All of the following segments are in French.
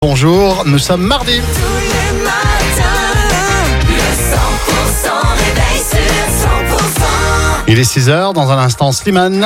Bonjour, nous sommes mardi. Tous les matins, le 100% réveil sur 100%. Il est 6h, dans un instant Slimane.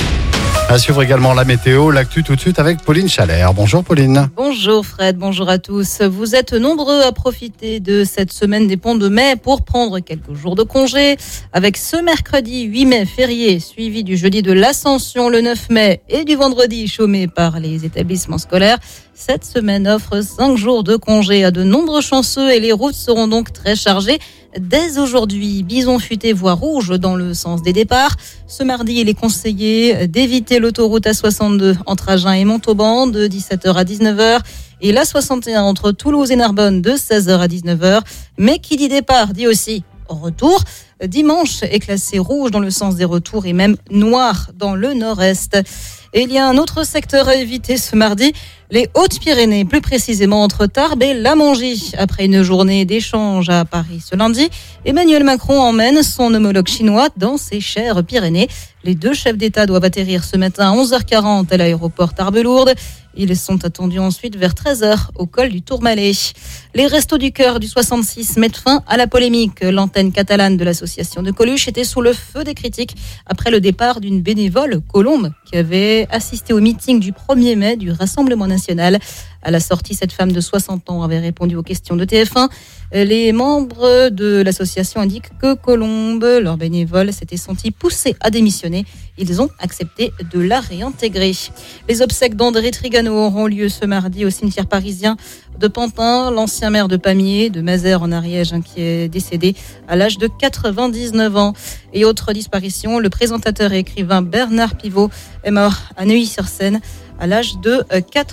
À suivre également la météo, l'actu tout de suite avec Pauline Chalère. Bonjour Pauline. Bonjour Fred, bonjour à tous. Vous êtes nombreux à profiter de cette semaine des ponts de mai pour prendre quelques jours de congé. Avec ce mercredi 8 mai férié, suivi du jeudi de l'Ascension le 9 mai et du vendredi chômé par les établissements scolaires, cette semaine offre 5 jours de congé à de nombreux chanceux et les routes seront donc très chargées. Dès aujourd'hui, bison futé voie rouge dans le sens des départs. Ce mardi, il est conseillé d'éviter l'autoroute A62 entre Agen et Montauban de 17h à 19h et l'A61 entre Toulouse et Narbonne de 16h à 19h. Mais qui dit départ dit aussi retour. Dimanche est classé rouge dans le sens des retours et même noir dans le nord-est. Et il y a un autre secteur à éviter ce mardi, les Hautes-Pyrénées, plus précisément entre Tarbes et La Mongie. Après une journée d'échange à Paris ce lundi, Emmanuel Macron emmène son homologue chinois dans ses chères Pyrénées. Les deux chefs d'État doivent atterrir ce matin à 11h40 à l'aéroport Tarbes-Lourdes. Ils sont attendus ensuite vers 13h au col du Tourmalet. Les Restos du Cœur du 66 mettent fin à la polémique. L'antenne catalane de l'association de Coluche était sous le feu des critiques après le départ d'une bénévole, Colombe, qui avait assisté au meeting du 1er mai du Rassemblement national. À la sortie, cette femme de 60 ans avait répondu aux questions de TF1. Les membres de l'association indiquent que Colombe, leur bénévole, s'était senti poussé à démissionner. Ils ont accepté de la réintégrer. Les obsèques d'André Trigano auront lieu ce mardi au cimetière parisien de Pantin. L'ancien maire de Pamiers, de Mazères en Ariège, qui est décédé à l'âge de 99 ans. Et autre disparition, le présentateur et écrivain Bernard Pivot est mort à Neuilly-sur-Seine à l'âge de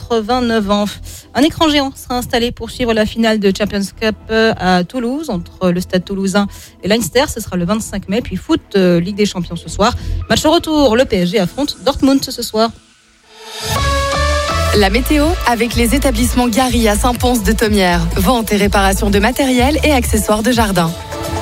89 ans. Un écran géant sera installé pour suivre la finale de Champions Cup à Toulouse, entre le Stade Toulousain et Leinster. Ce sera le 25 mai. Puis foot, Ligue des Champions ce soir. Match au retour, le PSG affronte Dortmund ce soir. La météo avec les établissements Gary à Saint-Pons de Thomières. Vente et réparation de matériel et accessoires de jardin.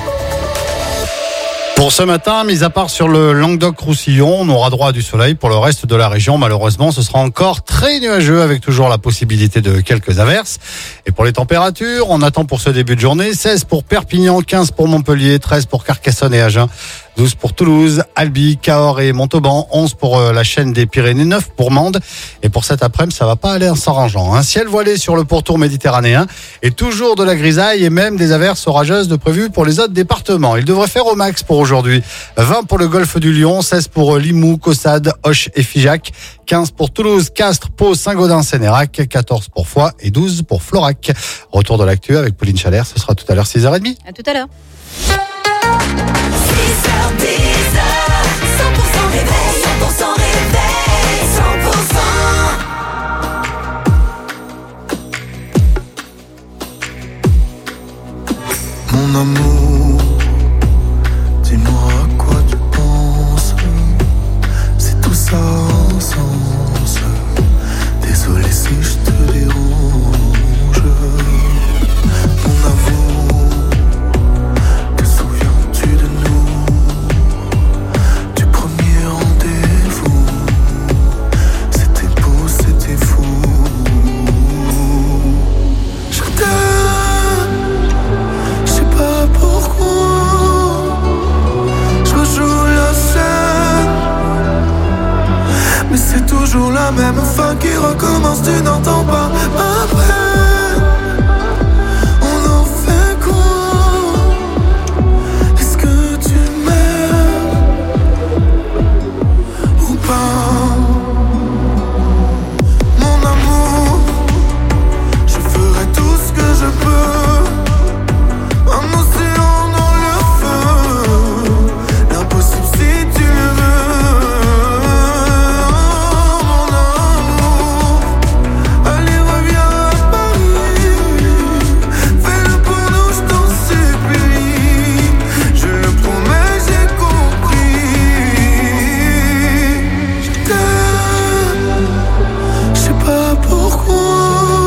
Pour ce matin, mis à part sur le Languedoc-Roussillon, on aura droit à du soleil. Pour le reste de la région, malheureusement, ce sera encore très nuageux avec toujours la possibilité de quelques averses. Et pour les températures, on attend pour ce début de journée 16 pour Perpignan, 15 pour Montpellier, 13 pour Carcassonne et Agen, 12 pour Toulouse, Albi, Cahors et Montauban, 11 pour la chaîne des Pyrénées, 9 pour Mende. Et pour cet après-midi, ça va pas aller en s'arrangeant. Un ciel voilé sur le pourtour méditerranéen et toujours de la grisaille et même des averses orageuses de prévues pour les autres départements. Il devrait faire au max pour aujourd'hui. 20 pour le golfe du Lion, 16 pour Limoux, Caussade, Auch et Figeac, 15 pour Toulouse, Castres, Pau, Saint-Gaudens, Sénérac, 14 pour Foix et 12 pour Florac. Retour de l'actu avec Pauline Chalère, ce sera tout à l'heure 6h30. À tout à l'heure. 6h, 10h, 100% réveil, 100% réveil, 100%. Mon amour, dis-moi à quoi tu penses. C'est tout ça sans sens. Désolé si je te dérange. Mon amour, te souviens-tu de nous? Du premier rendez-vous. C'était beau, c'était fou. Je t'aime. Je sais pas pourquoi je rejoue la scène, mais c'est toujours la même fin qui recommence. Tu n'entends pas ma peine. On en fait quoi? Est-ce que tu m'aimes ou pas? Mon amour, je ferai tout ce que je peux. Un océan dans le feu, l'impossible si tu le veux. Mon amour, allez reviens à Paris. Fais-le pour nous, je t'en supplie. Je le promets, j'ai compris. Je t'aime, je sais pas pourquoi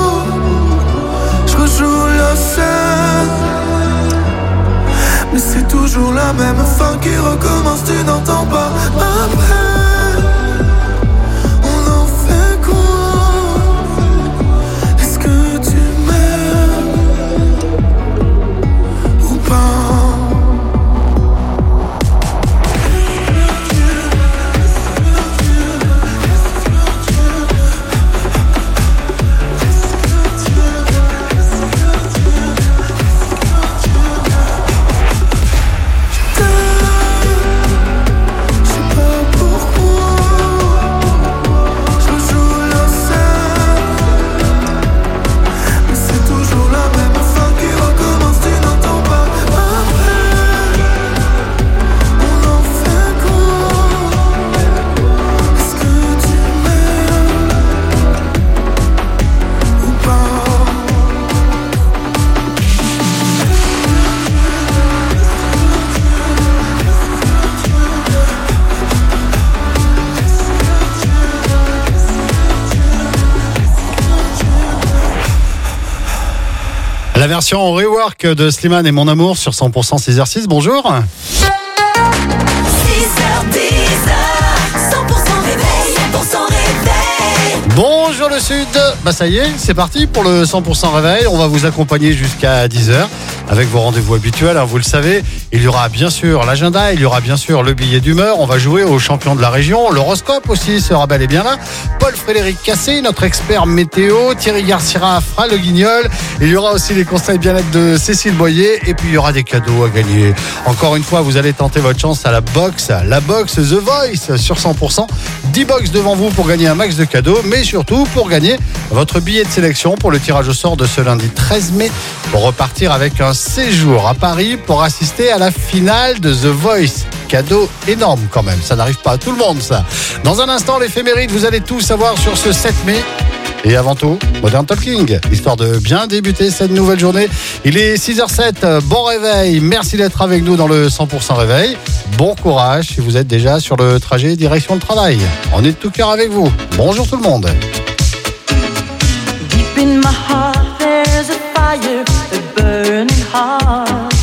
je rejoue la scène, mais c'est toujours la même fin qui recommence. Tu n'entends pas ma peine. On en fait quoi? Est-ce que tu La version rework de Slimane et Mon Amour sur 100% 6h6. Bonjour. 6h, 10h, 100% réveil, 100% réveil. Bonjour le Sud. Bah ça y est, c'est parti pour le 100% réveil. On va vous accompagner jusqu'à 10h avec vos rendez-vous habituels. Vous le savez, il y aura bien sûr l'agenda, il y aura bien sûr le billet d'humeur. On va jouer aux champions de la région. L'horoscope aussi sera bel et bien là. Paul-Frédéric Cassé, notre expert météo. Thierry Garcira fera le guignol. Il y aura aussi les conseils bien-être de Cécile Boyer. Et puis il y aura des cadeaux à gagner. Encore une fois, vous allez tenter votre chance à la box. La box The Voice sur 100%. 10 box devant vous pour gagner un max de cadeaux. Mais surtout pour gagner votre billet de sélection pour le tirage au sort de ce lundi 13 mai. Pour repartir avec un séjour à Paris pour assister à la finale de The Voice. Cadeau énorme quand même, ça n'arrive pas à tout le monde ça. Dans un instant, l'éphéméride, vous allez tout savoir sur ce 7 mai. Et avant tout, Modern Talking, histoire de bien débuter cette nouvelle journée. Il est 6h07, bon réveil, merci d'être avec nous dans le 100% réveil. Bon courage si vous êtes déjà sur le trajet direction le travail. On est de tout cœur avec vous. Bonjour tout le monde. Deep in my heart, there's a fire, a burning heart.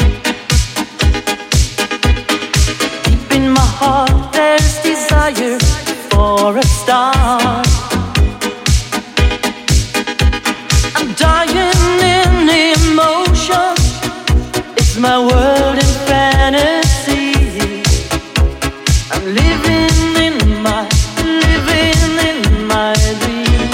Deep in my heart, there's desire for a star. I'm dying in emotion. It's my world in fantasy. I'm living in my dream.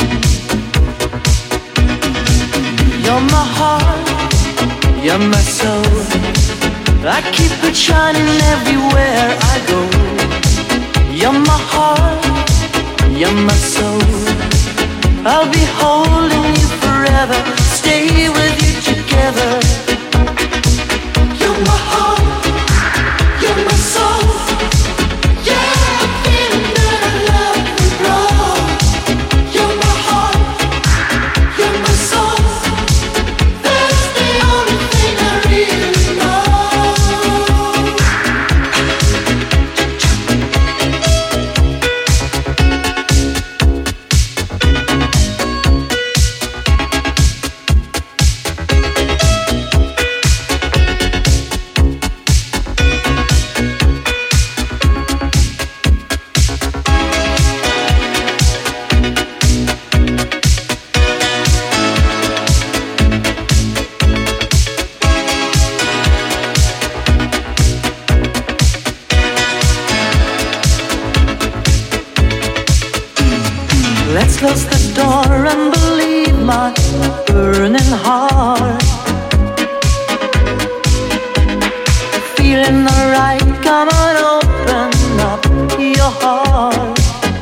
You're my heart, you're my soul. I keep it shining everywhere I go. You're my heart, you're my soul. I'll be holding you forever, stay with you together. You're my heart, you're my soul. Yeah, I'm feeling that I love you, wrong. You're my heart, you're my soul. That's the only thing I really know. Let's close the door and believe my burning heart. Feeling alright, come on, open up your heart.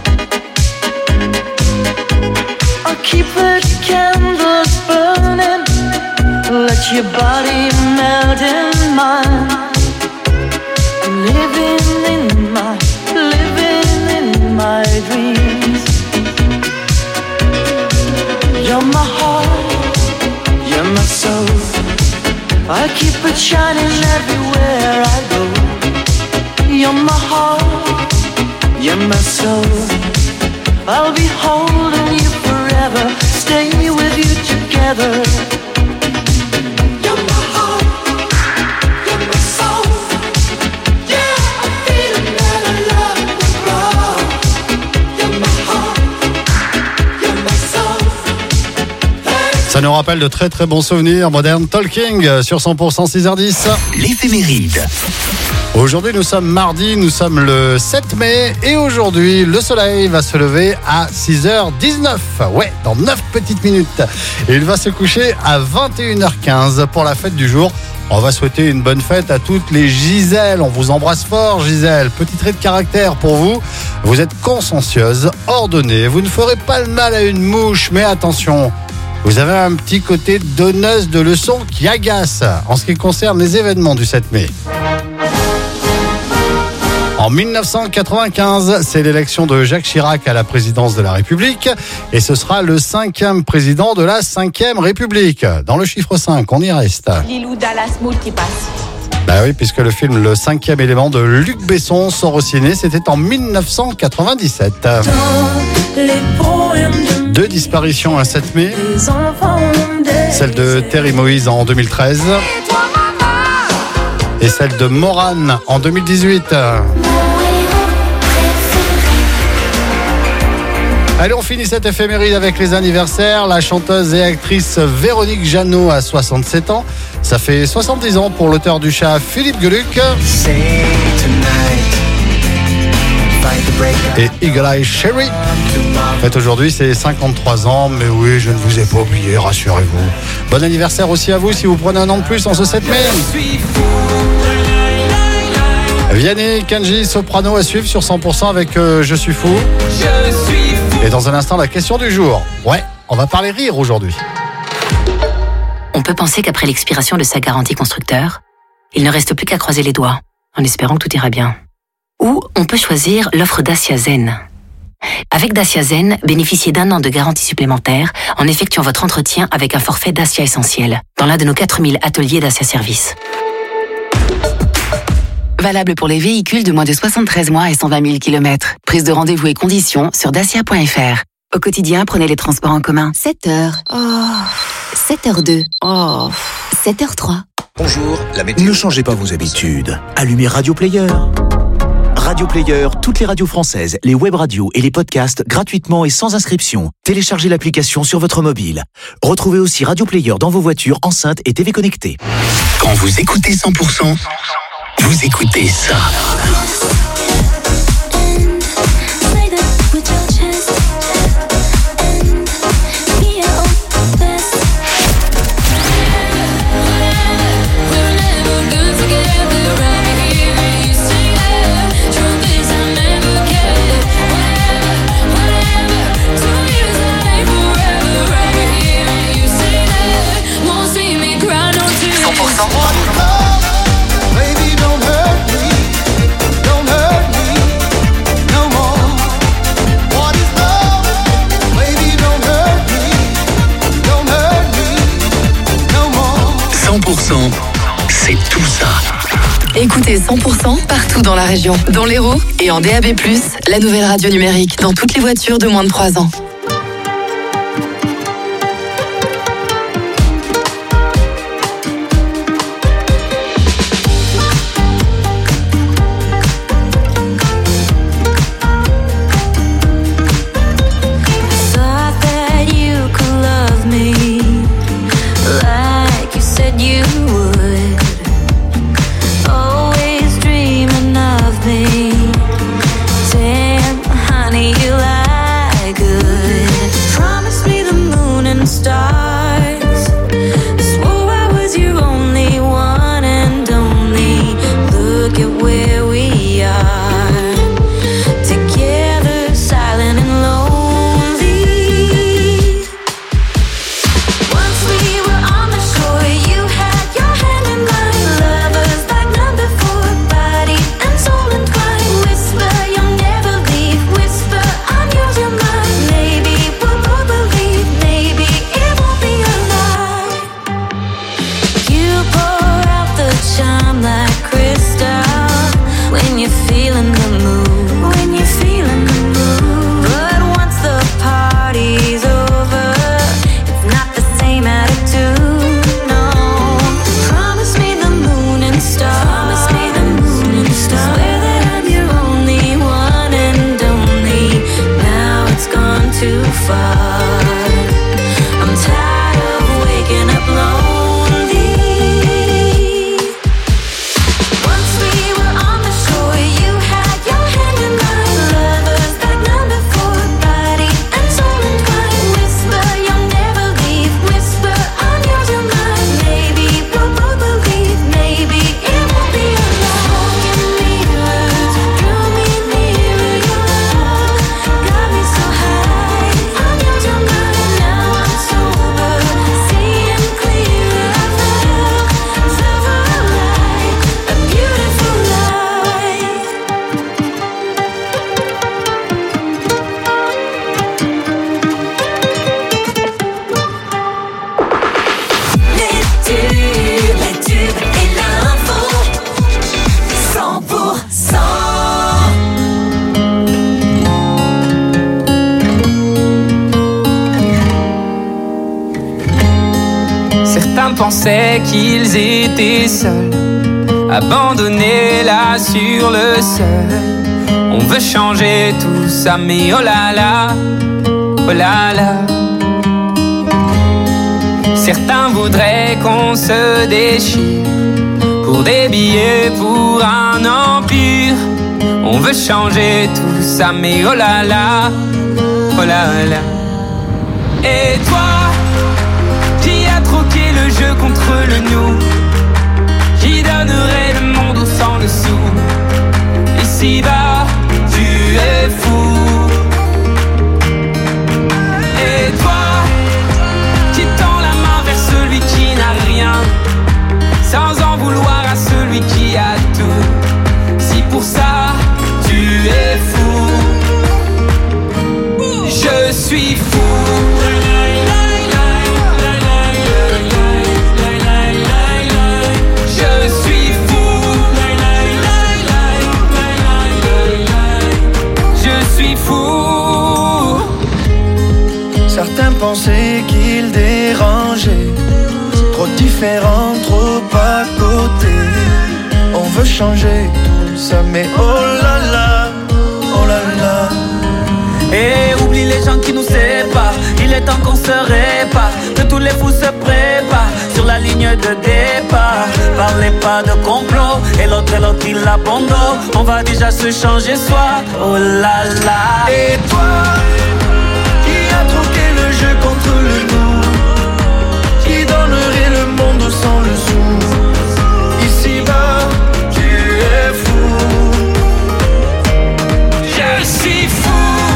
I'll keep the candles burning, let your body melt in mine. I'm living in my dreams. You're my heart, you're my soul. I keep it shining everywhere I go. You're my heart, you're my soul. I'll be holding you forever, stay with you together. You're my heart, you're my soul. Yeah, I'm feeling that I love you, wrong. You're my heart, you're my soul. Ça nous rappelle de très très bons souvenirs. Modern Talking sur 100% 6h10. L'éphéméride. Aujourd'hui nous sommes mardi, nous sommes le 7 mai et aujourd'hui le soleil va se lever à 6h19. Ouais, dans 9 petites minutes. Et il va se coucher à 21h15 pour la fête du jour. On va souhaiter une bonne fête à toutes les Gisèle. On vous embrasse fort, Gisèle. Petit trait de caractère pour vous. Vous êtes consciencieuse, ordonnée. Vous ne ferez pas le mal à une mouche, mais attention. Vous avez un petit côté donneuse de leçons qui agace en ce qui concerne les événements du 7 mai. En 1995, c'est l'élection de Jacques Chirac à la présidence de la République et ce sera le 5e président de la 5e République. Dans le chiffre 5, on y reste. Lilou Dallas Multipass. Bah oui, puisque le film Le 5e élément de Luc Besson sort au ciné, c'était en 1997. Deux disparitions un 7 mai. celle de Terry Moïse en 2013 et celle de Morane en 2018. Allez, on finit cette éphéméride avec les anniversaires. La chanteuse et actrice Véronique Jeannot a 67 ans. Ça fait 70 ans pour l'auteur du chat Philippe Geluck. Et Eagle Eye Cherry. En fait, aujourd'hui, c'est 53 ans. Mais oui, je ne vous ai pas oublié, rassurez-vous. Bon anniversaire aussi à vous si vous prenez un an de plus en ce 7 mai. Vianney, Kenji, Soprano à suivre sur 100% avec Je suis fou. Et dans un instant, la question du jour. Ouais, on va parler rire aujourd'hui. On peut penser qu'après l'expiration de sa garantie constructeur, il ne reste plus qu'à croiser les doigts, en espérant que tout ira bien. Ou on peut choisir l'offre Dacia Zen. Avec Dacia Zen, bénéficiez d'1 an de garantie supplémentaire en effectuant votre entretien avec un forfait Dacia Essentiel, dans l'un de nos 4000 ateliers Dacia Service. Valable pour les véhicules de moins de 73 mois et 120 000 km. Prise de rendez-vous et conditions sur dacia.fr. Au quotidien, prenez les transports en commun. 7h. Oh. 7h02. Oh. 7h03. Bonjour, la météo. Ne changez pas vos habitudes. Allumez Radio Player. Radio Player, toutes les radios françaises, les web radios et les podcasts gratuitement et sans inscription. Téléchargez l'application sur votre mobile. Retrouvez aussi Radio Player dans vos voitures, enceintes et TV connectées. Quand vous écoutez 100%, vous écoutez ça. C'est tout ça. Écoutez 100% partout dans la région. Dans l'Hérault et en DAB+, la nouvelle radio numérique dans toutes les voitures de moins de 3 ans. Honey, you lie good. Certains pensaient qu'ils étaient seuls, abandonnés là sur le sol. On veut changer tout ça, mais oh là là, oh là là. Certains voudraient qu'on se déchire pour des billets, pour un empire. On veut changer tout ça, mais oh là là, oh là là. Et toi, qui a troqué le jeu contre le nous, qui donnerait le monde au sang dessous. Ici-bas, tu es fou. Et toi, qui tend la main vers celui qui n'a rien, sans en vouloir à celui qui a tout. Si pour ça, tu es fou, je suis fou. Certains pensaient qu'ils dérangeaient, trop différents, trop à côté. On veut changer tout ça, mais oh là là, oh là là. Et oublie les gens qui nous séparent, il est temps qu'on se répare, que tous les fous se préparent sur la ligne de départ. Parlez pas de complot, et l'autre il abandonne. On va déjà se changer soi, oh là là. Et toi, qui a troqué le jeu contre le nous, qui donnerait le monde sans le sou. Ici-bas, tu es fou, je suis fou.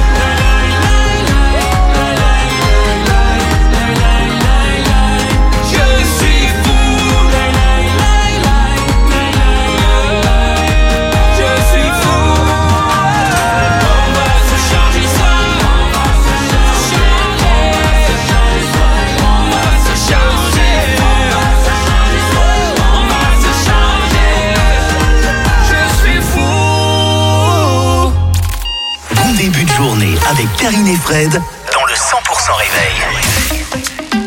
Avec Karine et Fred dans le 100% réveil.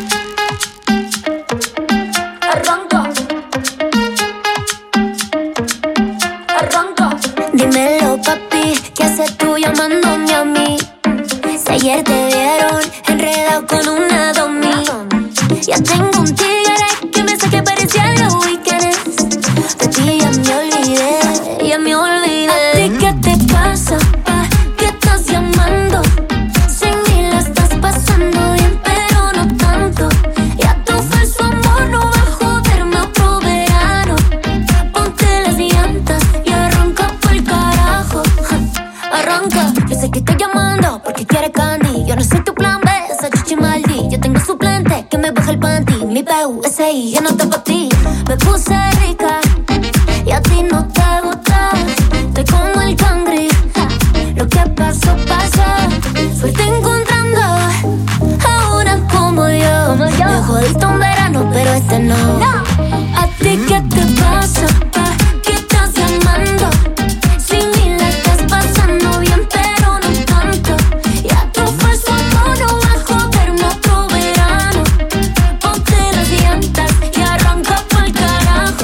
Dímelo, papi, ¿qué haces tú llamándome a mí? Si ayer te vieron enredado con una domi. Ya tengo un tigre que me hace que parecía los weekends. De ti ya me olvidé, ya me olvidé. ¿A ti qué te pasa? ¿Qué estás llamando? Sin mí la estás pasando bien, pero no tanto. Ya tu falso amor no va a joderme otro verano. Ponte las llantas y arranca pa'l carajo. Arranca, yo sé que estoy llamando porque quieres candy. Yo no soy tu plan B, esa chichi maldi. Yo tengo suplente que me baja el panty. Mi PUSI, ya no está pa' ti. Me puse rica y a ti no te gusta. Estoy como el cangri. Lo que pasó, pasó. Suerte encontrando a una como yo. Me jodiste un verano, pero este no. ¿A ti qué te pasa? ¿Qué estás llamando? Sin mí la estás pasando bien, pero no tanto. Ya tu falso amor no va a joderme otro verano. Ponte las llantas y arranca pa'l carajo.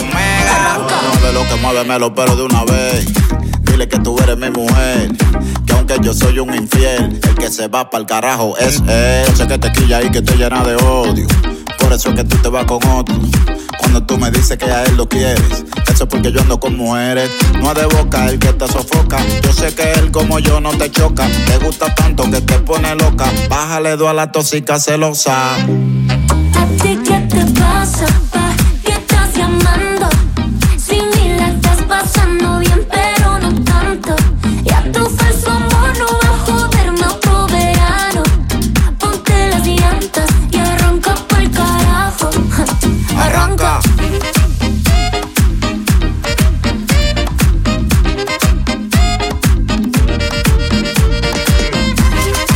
No de lo que muévemelo, pero de una vez. Dile que tú eres mi mujer, que aunque yo soy un infiel, el que se va pa'l carajo es él. Yo sé que te quilla y que te llena de odio, por eso es que tú te vas con otro. Cuando tú me dices que a él lo quieres, eso es porque yo ando con mujeres. No es de boca el que te sofoca, yo sé que él como yo no te choca. Te gusta tanto que te pone loca, bájale dos a la tóxica celosa. ¿A ti qué te pasa? ¿Qué estás llamando? Sin mí la estás pasando bien, pero no tanto. Ya tu falso amor no va a joderme otro verano. Ponte las llantas y arranca pa'l carajo. Arranca.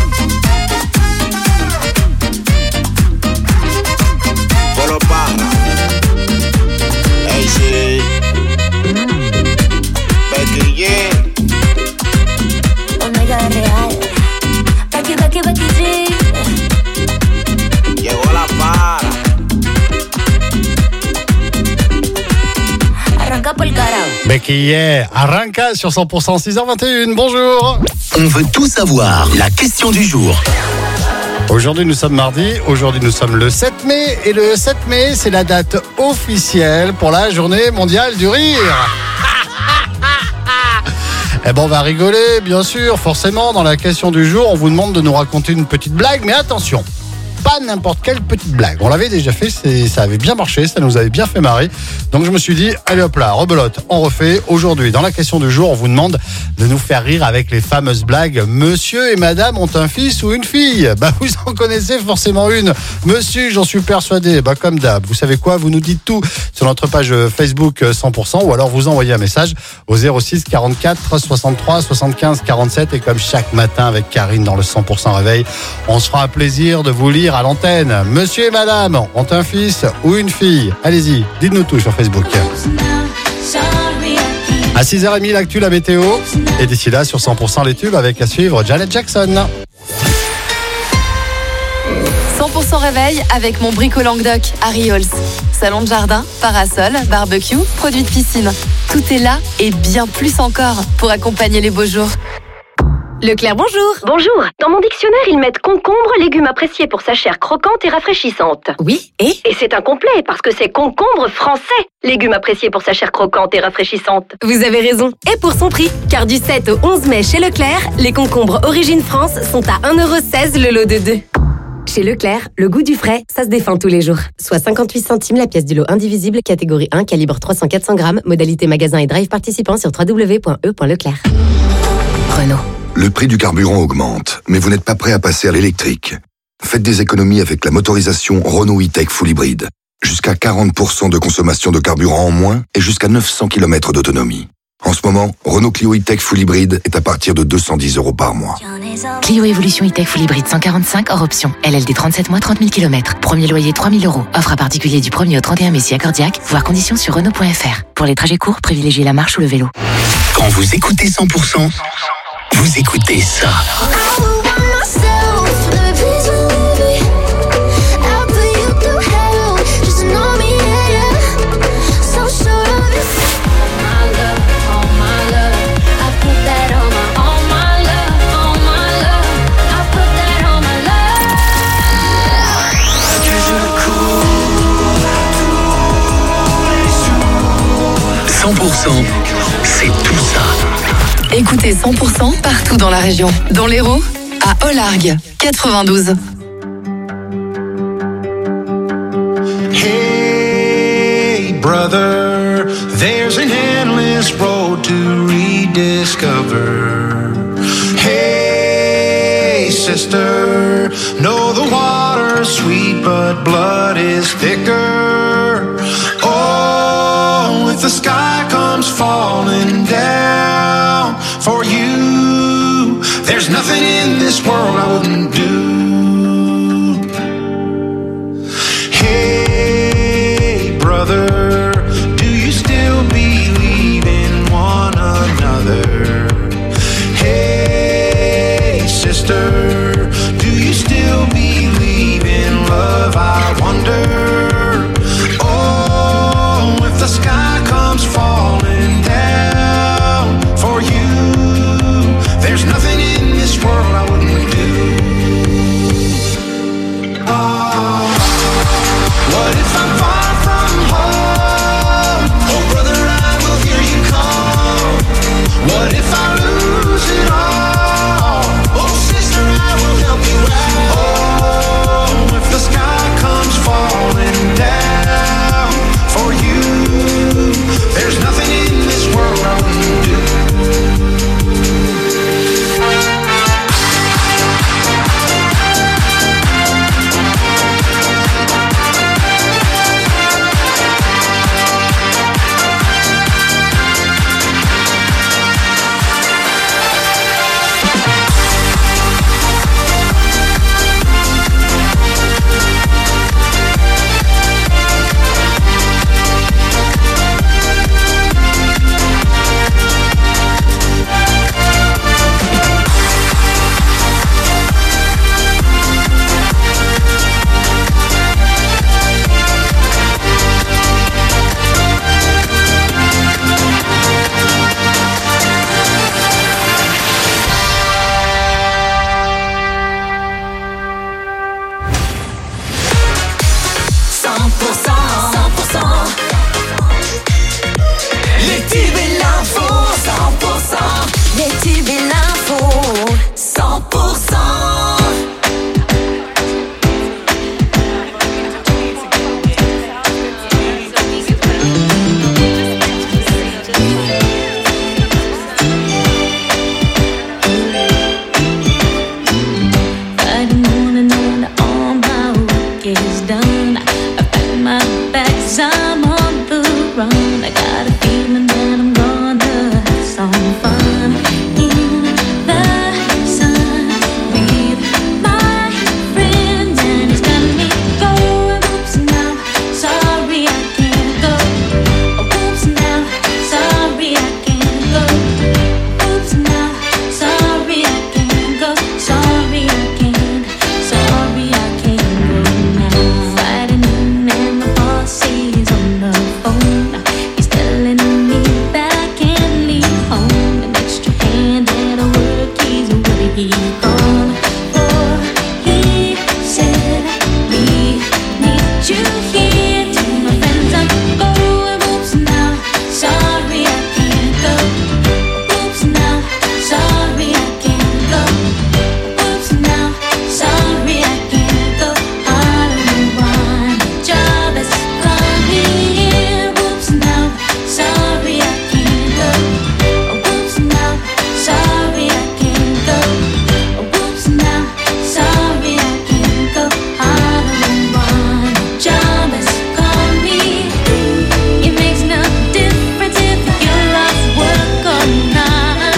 Polo Parra. Becky Hill, Arranca sur 100% 6h21. Bonjour. On veut tout savoir. La question du jour. Aujourd'hui, nous sommes mardi. Aujourd'hui, nous sommes le 7 mai. Et le 7 mai, c'est la date officielle pour la journée mondiale du rire. Eh ben, on va rigoler, bien sûr, forcément. Dans la question du jour, on vous demande de nous raconter une petite blague. Mais attention, pas n'importe quelle petite blague. On l'avait déjà fait, ça avait bien marché, ça nous avait bien fait marrer. Donc je me suis dit, allez hop là, rebelote, on refait. Aujourd'hui, dans la question du jour, on vous demande de nous faire rire avec les fameuses blagues. Monsieur et madame ont un fils ou une fille? Bah vous en connaissez forcément une. Monsieur, j'en suis persuadé. Bah comme d'hab, vous savez quoi? Vous nous dites tout sur notre page Facebook 100% ou alors vous envoyez un message au 06 44 63 75 47 et comme chaque matin avec Karine dans le 100% réveil, on se fera un plaisir de vous lire à l'antenne. Monsieur et madame ont un fils ou une fille? Allez-y, dites-nous tout sur Facebook. À 6h30, l'actu, la météo. Et d'ici là, sur 100% les tubes, avec à suivre Janet Jackson. 100% réveil avec mon brico Languedoc à Riols. Salon de jardin, parasol, barbecue, produits de piscine. Tout est là et bien plus encore pour accompagner les beaux jours. Leclerc, bonjour. Bonjour. Dans mon dictionnaire, ils mettent concombre, légume apprécié pour sa chair croquante et rafraîchissante. Oui, et c'est incomplet parce que c'est concombre français, légume apprécié pour sa chair croquante et rafraîchissante. vous avez raison. Et pour son prix, car du 7 au 11 mai chez Leclerc, les concombres Origine France sont à 1,16€ le lot de 2. Chez Leclerc, le goût du frais, ça se défend tous les jours. Soit 58 centimes la pièce du lot indivisible, catégorie 1, calibre 300-400 grammes, modalité magasin et drive participant sur www.e.leclerc. Renault. Le prix du carburant augmente, mais vous n'êtes pas prêt à passer à l'électrique. Faites des économies avec la motorisation Renault E-Tech Full Hybrid. Jusqu'à 40% de consommation de carburant en moins et jusqu'à 900 km d'autonomie. En ce moment, Renault Clio E-Tech Full Hybrid est à partir de 210€ par mois. Clio Evolution E-Tech Full Hybrid 145 hors option. LLD 37 mois 30 000 km. Premier loyer 3 000€. Offre à particulier du 1er au 31 mai si accordiaque. Voir conditions sur Renault.fr. Pour les trajets courts, privilégiez la marche ou le vélo. Quand vous écoutez 100%, vous écoutez ça. C'est tout ça. Écoutez 100% partout dans la région. Dans l'Hérault, à Ollargues, 92. Hey brother, there's an endless road to rediscover. Hey sister, know the water's sweet but blood is thicker. Oh, if the sky comes falling down for you, there's nothing in this world I wouldn't do. Hey brother, do you still believe in one another? Hey sister, do you still believe in love? I wonder. Oh, if the sky comes falling down for you, there's nothing in this world I wouldn't do. Oh, what if I'm far from home? Oh brother, I will hear you call. What if I lose it all? Oh sister, I will help you out. Oh, if the sky comes falling down for you, there's nothing in this world I wouldn't do. my back 'cause I'm on the run. I got a feeling that I'm gonna have some fun in the sun with my friends, and it's telling me go. Oops, now, sorry I can't go. Oops, now, sorry I can't go. Oops, now, sorry I can't go. Sorry I can't. Sorry I can't go now. Friday noon and the boss is on the phone. He's telling me that I can't leave home. An extra hand at work is where he gone. For he said we need you here. To my friends I'm going. Oops now, sorry I can't go. Oops now, sorry I can't go. Oops now, sorry I can't go. I don't want a job that's coming in. Oops now, sorry I can't go. Oops now, sorry I can't go. Oops now, sorry I can't go. I don't want a job that's coming in. It makes no difference if you lost work or not.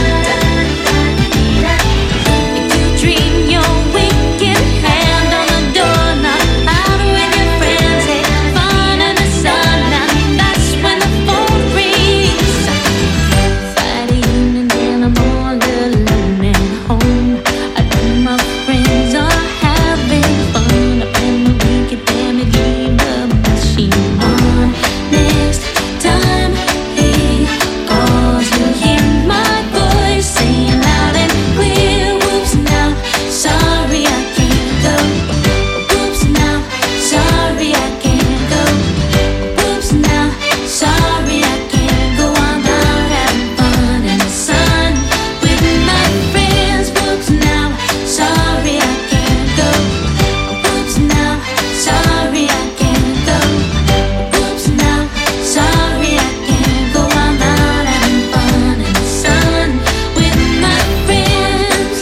If you dream your wicked hand on the doorknob, out with your friends, have fun in the sun. Now that's when the phone rings. Friday evening and I'm all alone at home. I know my friends are having fun. Up in the wicked band to leave the machine on. Next time he calls, you'll hear my voice saying loud and clear. Whoops now, sorry I can't go. Whoops now, sorry I can't go. Whoops now, sorry I can't go. I'm out having fun in the sun with my friends. Whoops now, sorry I can't go. Whoops now, sorry I can't go. Whoops now, sorry I can't go. I'm out having fun in the sun with my friends.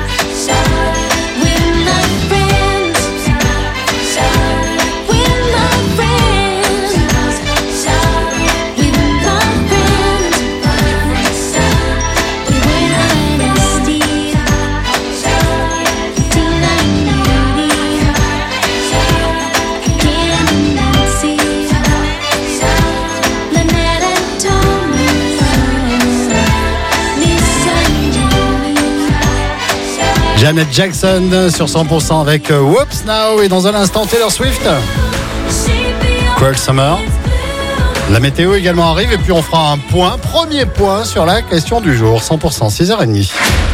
With my friends. With my friends. With my friends. With Honesty, Tina and Beauty, Ken and Nancy, Lynette and Tony, Lisa and Julie. Janet Jackson sur 100% avec Whoops Now, et dans un instant Taylor Swift, Cruel Summer. La météo également arrive, et puis on fera un premier point sur la question du jour. 100% 6h30.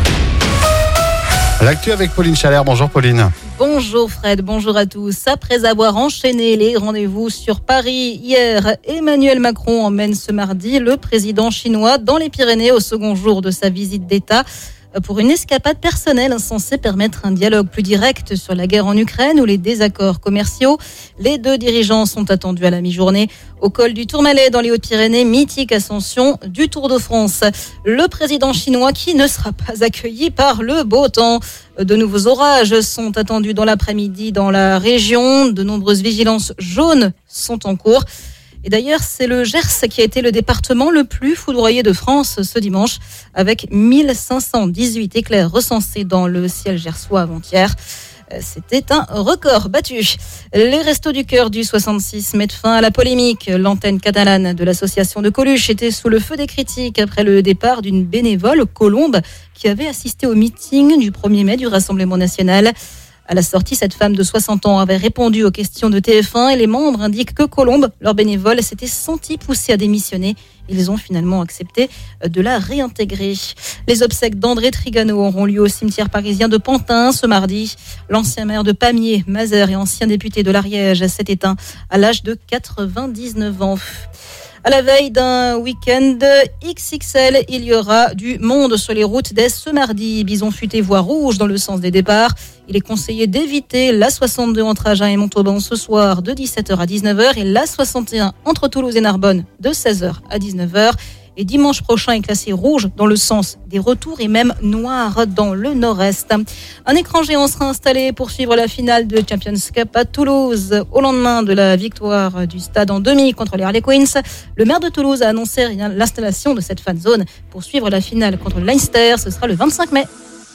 L'actu avec Pauline Chalère. Bonjour Pauline. Bonjour Fred, bonjour à tous. Après avoir enchaîné les rendez-vous sur Paris hier, Emmanuel Macron emmène ce mardi le président chinois dans les Pyrénées au second jour de sa visite d'État pour une escapade personnelle censée permettre un dialogue plus direct sur la guerre en Ukraine ou les désaccords commerciaux. Les deux dirigeants sont attendus à la mi-journée au col du Tourmalet dans les Hautes-Pyrénées, mythique ascension du Tour de France. Le président chinois qui ne sera pas accueilli par le beau temps. De nouveaux orages sont attendus dans l'après-midi dans la région. De nombreuses vigilances jaunes sont en cours. Et d'ailleurs, c'est le Gers qui a été le département le plus foudroyé de France ce dimanche, avec 1518 éclairs recensés dans le ciel gersois avant-hier. C'était un record battu. Les Restos du Cœur du 66 mettent fin à la polémique. L'antenne catalane de l'association de Coluche était sous le feu des critiques après le départ d'une bénévole, Colombe, qui avait assisté au meeting du 1er mai du Rassemblement national. À la sortie, cette femme de 60 ans avait répondu aux questions de TF1 et les membres indiquent que Colombe, leur bénévole, s'était senti poussée à démissionner. Ils ont finalement accepté de la réintégrer. Les obsèques d'André Trigano auront lieu au cimetière parisien de Pantin ce mardi. L'ancien maire de Pamiers, Mazères et ancien député de l'Ariège s'est éteint à l'âge de 99 ans. À la veille d'un week-end XXL, il y aura du monde sur les routes dès ce mardi. Bison futé voie rouge dans le sens des départs. Il est conseillé d'éviter la 62 entre Agen et Montauban ce soir de 17h à 19h et la 61 entre Toulouse et Narbonne de 16h à 19h. Et dimanche prochain est classé rouge dans le sens des retours et même noir dans le nord-est. Un écran géant sera installé pour suivre la finale de Champions Cup à Toulouse. Au lendemain de la victoire du Stade en demi contre les Harlequins, le maire de Toulouse a annoncé l'installation de cette fan zone pour suivre la finale contre le Leinster. Ce sera le 25 mai.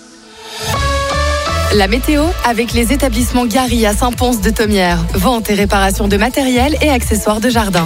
La météo avec les établissements Gary à Saint-Pons de Thomières. Vente et réparation de matériel et accessoires de jardin.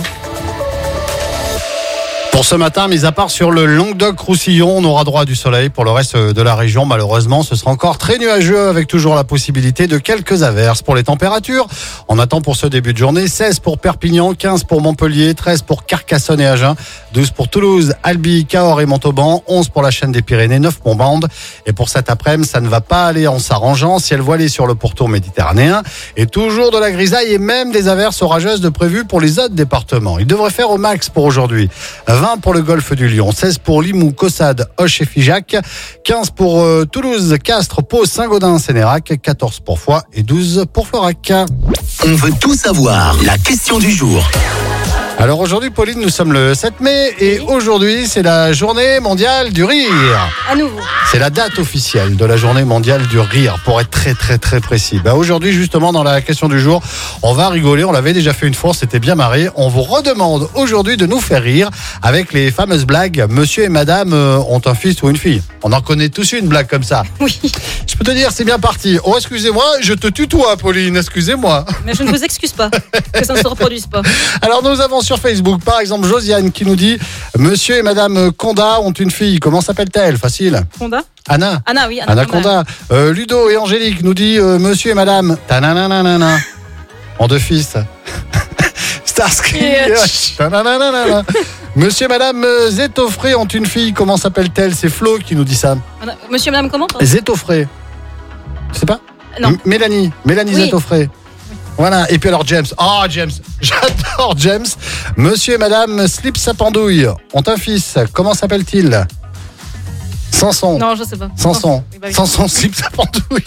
Pour ce matin, mis à part sur le Languedoc-Roussillon, on aura droit à du soleil. Pour le reste de la région, malheureusement, ce sera encore très nuageux avec toujours la possibilité de quelques averses. Pour les températures, on attend pour ce début de journée 16 pour Perpignan, 15 pour Montpellier, 13 pour Carcassonne et Agen, 12 pour Toulouse, Albi, Cahors et Montauban, 11 pour la chaîne des Pyrénées, 9 pour Mende. Et pour cet après-midi, ça ne va pas aller en s'arrangeant. Ciel voilé sur le pourtour méditerranéen et toujours de la grisaille et même des averses orageuses de prévues pour les autres départements. Il devrait faire au max pour aujourd'hui. 20 pour le golfe du Lion, 16 pour Limoux, Caussade, Auch et Figeac, 15 pour Toulouse, Castres, Pau, Saint-Gaudens, Sénérac, 14 pour Foix et 12 pour Florac. On veut tout savoir. La question du jour. Alors aujourd'hui, Pauline, nous sommes le 7 mai et aujourd'hui, c'est la journée mondiale du rire. À nouveau. C'est la date officielle de la journée mondiale du rire, pour être très très très précis. Aujourd'hui, justement, dans la question du jour, on va rigoler. On l'avait déjà fait une fois, c'était bien marré. On vous redemande aujourd'hui de nous faire rire avec les fameuses blagues. Monsieur et madame ont un fils ou une fille. On en connaît tous une blague comme ça. Oui. Je peux te dire, c'est bien parti. Oh, excusez-moi, je te tutoie, Pauline, excusez-moi. Mais je ne vous excuse pas que ça ne se reproduise pas. Alors nous avons sur Facebook, par exemple, Josiane qui nous dit « Monsieur et Madame Conda ont une fille. Comment s'appelle-t-elle » Facile. Conda ? Anna. Anna, oui. Anna Conda. Ludo et Angélique nous dit Monsieur et Madame Tanananana. En deux fils. Starsky. Tanananana. Monsieur et Madame Zétofré ont une fille. Comment s'appelle-t-elle ? C'est Flo qui nous dit ça. Monsieur et Madame comment ? Zétofré. Tu sais pas ? Non. Mélanie Oui. Zétofré. Voilà, et puis alors James. Oh James, j'adore James. Monsieur et Madame Slip Sapandouille ont un fils. Comment s'appelle-t-il ? Samson. Non, je sais pas. Samson. Oui, bah oui. Samson Slip Sapandouille.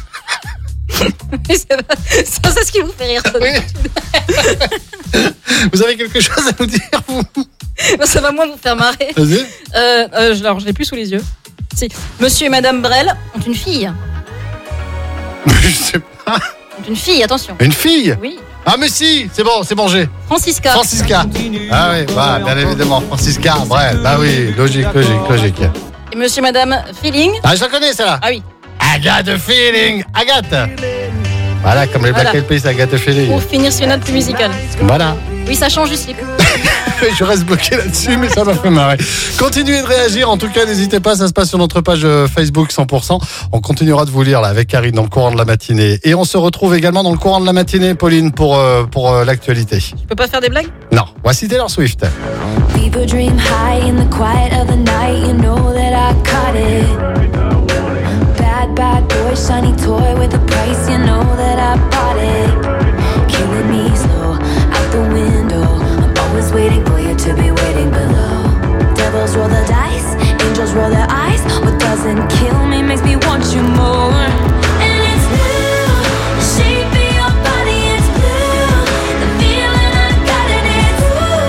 Ça, c'est ce qui vous fait rire. Oui. Vous avez quelque chose à nous dire, vous ? Ça va moins vous faire marrer. Vas-y. Alors, je l'ai plus sous les yeux. Si. Monsieur et Madame Brel ont une fille. Je sais pas. Ont une fille, attention. Une fille ? Oui. Ah mais si, c'est bon, c'est mangé. Francisca. Ah oui, bah, bien évidemment. Francisca, bref, bah oui, logique. Et monsieur et Madame Feeling. Ah, je la connais, celle-là. Ah oui. Agathe Feeling. Agathe. Voilà, comme les Black Eyed Peas, Agathe Feeling. Pour finir sur une note plus musicale. Voilà. Oui, ça change du slip. Je reste bloqué là-dessus, mais ça m'a fait marrer. Continuez de réagir. En tout cas, n'hésitez pas. Ça se passe sur notre page Facebook 100%. On continuera de vous lire là avec Karine dans le courant de la matinée. Et on se retrouve également dans le courant de la matinée, Pauline, pour l'actualité. Tu peux pas faire des blagues ? Non. Voici Taylor Swift. People dream high in the quiet of the night. You know that I caught it. Bad boy, shiny toy with a price. You know that I bought it. Killing me slow out the window. I'm always waiting for you to be waiting below. Devils roll the dice, angels roll their eyes. What doesn't kill me makes me want you more. And it's blue, the shape of your body is blue. The feeling I got in it,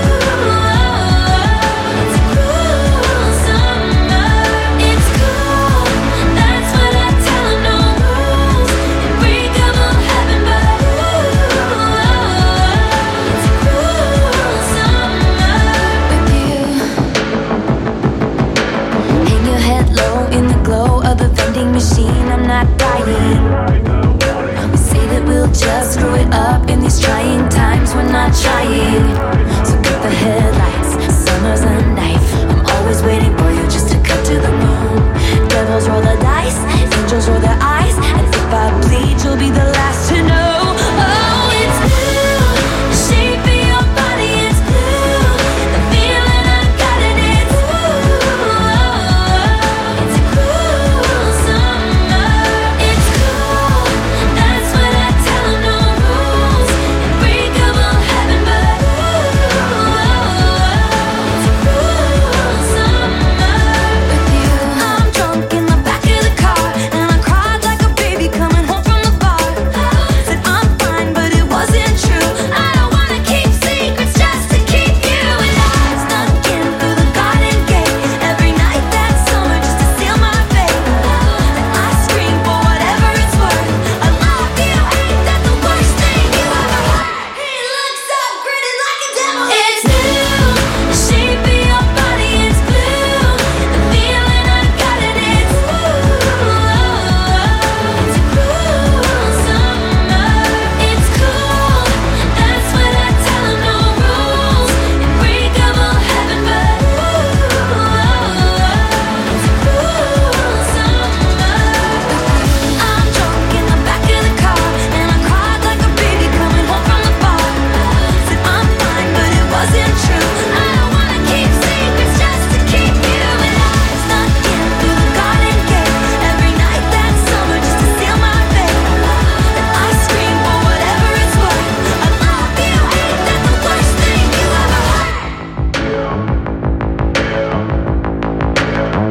it's a cool summer. It's cool, that's what I tell 'em, no rules. Unbreakable heaven, but it's a cool summer with you. Hang your head low in the glow of the vending machine. I'm not dying. We say that we'll just screw it up in these trying times. We're not trying. So cut the headlights. Summer's a knife. I'm always waiting for you just to cut to the moon. Devils roll the dice. Angels roll their eyes. And if I bleed, you'll be the last to know. Oh, it's blue. The shape of your body is blue. The feeling I got in it, it's a cool summer. It's cool, that's what I tell 'em, no rules. Unbreakable heaven, but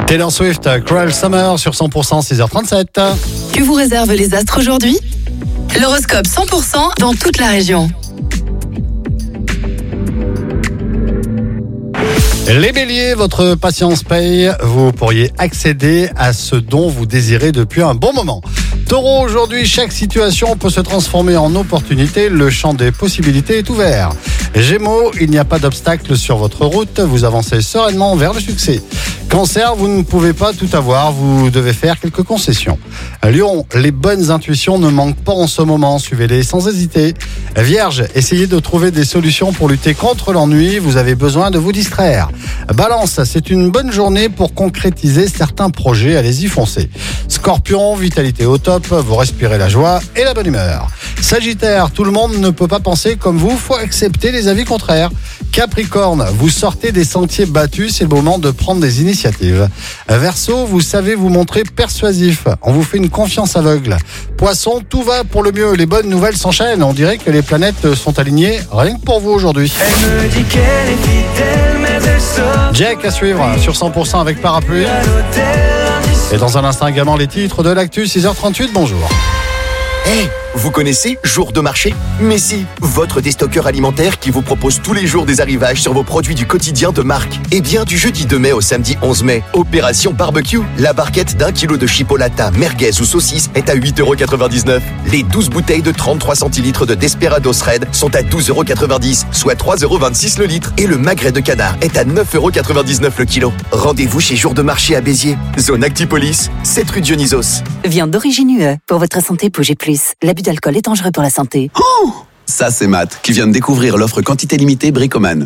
Taylor Swift, Cruel Summer sur 100%, 6h37. Que vous réservent les astres aujourd'hui? L'horoscope 100% dans toute la région. Les béliers, votre patience paye. Vous pourriez accéder à ce dont vous désirez depuis un bon moment. Taureau, aujourd'hui, chaque situation peut se transformer en opportunité. Le champ des possibilités est ouvert. Gémeaux, il n'y a pas d'obstacle sur votre route. Vous avancez sereinement vers le succès. Cancer, vous ne pouvez pas tout avoir. Vous devez faire quelques concessions. Lion, les bonnes intuitions ne manquent pas en ce moment. Suivez-les sans hésiter. Vierge, essayez de trouver des solutions pour lutter contre l'ennui. Vous avez besoin de vous distraire. Balance, c'est une bonne journée pour concrétiser certains projets. Allez-y, foncez. Scorpion, vitalité au top. Vous respirez la joie et la bonne humeur. Sagittaire, tout le monde ne peut pas penser comme vous. Faut accepter les avis contraires. Capricorne, vous sortez des sentiers battus. C'est le moment de prendre des initiatives. Verseau, vous savez vous montrer persuasif. On vous fait une confiance aveugle. Poisson, tout va pour le mieux. Les bonnes nouvelles s'enchaînent. On dirait que les planètes sont alignées rien que pour vous aujourd'hui. Elle me dit qu'elle est fidèle, mais elle sort Jack à suivre sur 100% avec Parapluie. à l'hôtel. Et dans un instant également les titres de l'actu, 6h38, bonjour. Hey, vous connaissez Jour de marché? Mais si, votre déstockeur alimentaire qui vous propose tous les jours des arrivages sur vos produits du quotidien de marque. Eh bien, du jeudi 2 mai au samedi 11 mai, opération barbecue. La barquette d'1 kilo de chipolata, merguez ou saucisse est à 8,99 €. Les 12 bouteilles de 33 centilitres de Desperados Red sont à 12,90 €, soit 3,26 € le litre. Et le magret de canard est à 9,99 € le kilo. Rendez-vous chez Jour de marché à Béziers, zone Actipolis, 7 rue Dionysos. Viande d'origine UE. Pour votre santé, bougez plus. L'abus d'alcool est dangereux pour la santé. Ça, c'est Matt, qui vient de découvrir l'offre quantité limitée Bricoman.